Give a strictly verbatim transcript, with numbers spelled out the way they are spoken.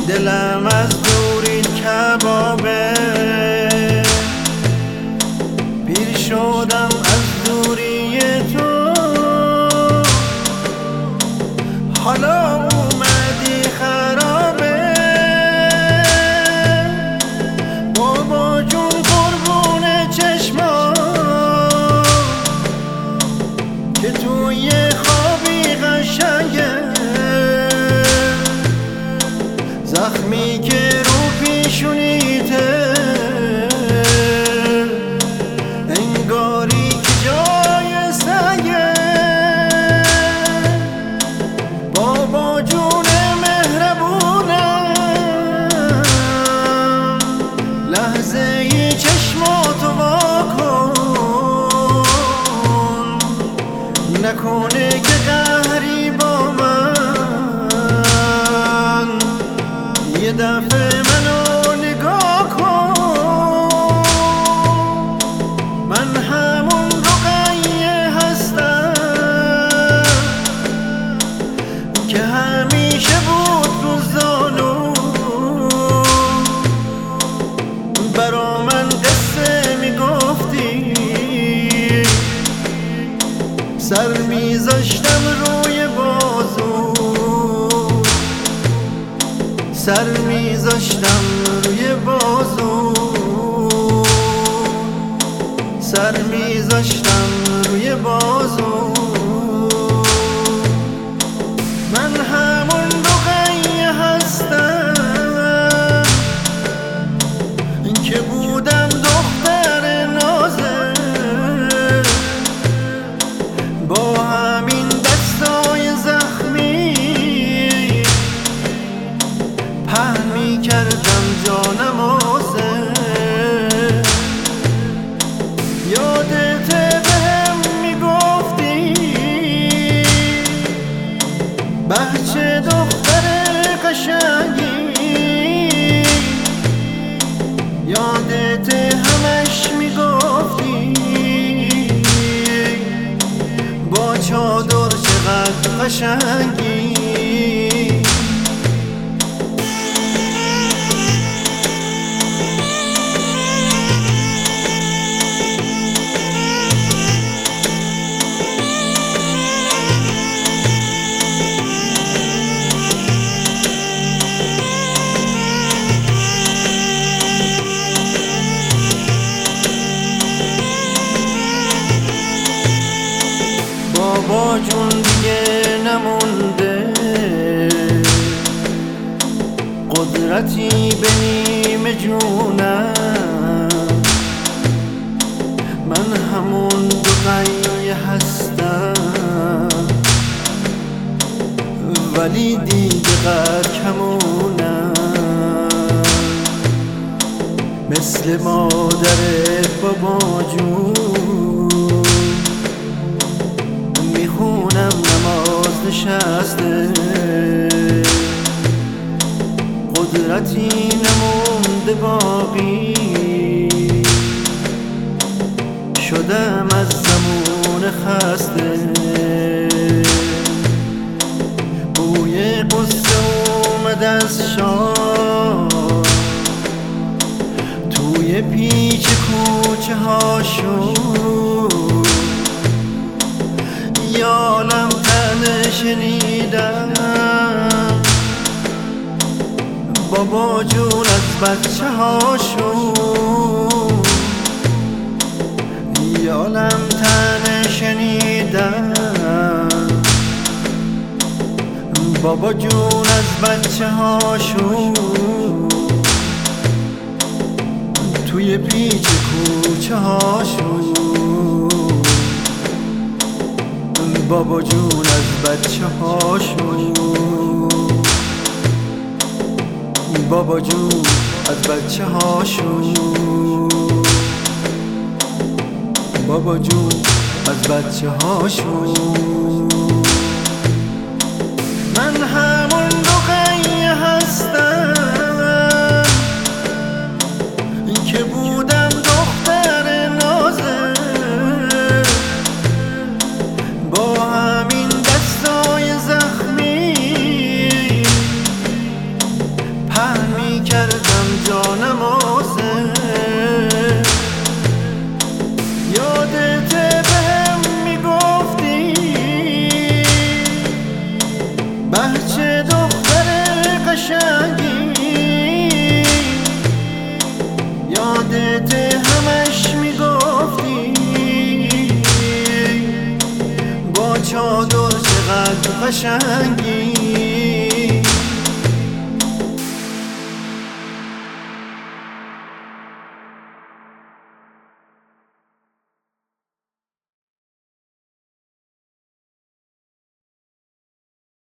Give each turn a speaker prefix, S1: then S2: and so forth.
S1: دلم از دوری کبابه، پیر شدم از دوری تو، حالا اومدی خرابه. بابا جون قربون چشما که توی خوابی قشنگه، زخمی که رو پیشونیته انگاری که جای سنگه. بابا جون مهربونم، لحظه ی چشماتو وا کن، نکنه که قهری با من، یه دفعه منو نگاه کن. من همون رقیه هستم که همیشه بود رو زانو، برا من قصه میگفتی، سر میذاشتم روی بازو، سر میذاشتم روی بازو، سر میذاشتم روی بازو. من همون رقیه هستم که بودم دختر نازه، با همین دستای زخمی پهن می کردم جانمازه. یادت بهم میگفتی بچه دختر قشنگی، یادت همش میگفتی با چادر چقدر قشنگی. بابا جون دیگه نمونده قدرتی به نیمه جونم، من همون دقیقه هستم ولی دیگه قد کمونم، مثل مادرت بابا جون میخونم نماز نشسته، قدرتی نمونده باقی، شدم از زمون خسته. بوی قصه اومد از شام توی پیچ کوچه هاشون، یالم تنه شنیدم بابا جون از بچه هاشون، یالم تنه شنیدم بابا جون از بچه هاشون، توی پیچ کوچه هاشون، بابا جون از بچه هاشون، بابا جون از بچه هاشون، بابا جون از بچه هاشون. من همون رقیه هستم که بودم دختر نازه، با همین دستای زخمی پهن می کردم جانمازه. یادت بهم میگفتی بچه دختر قشنگی، یادت همش میگفتی با چادر چقدر قشنگی.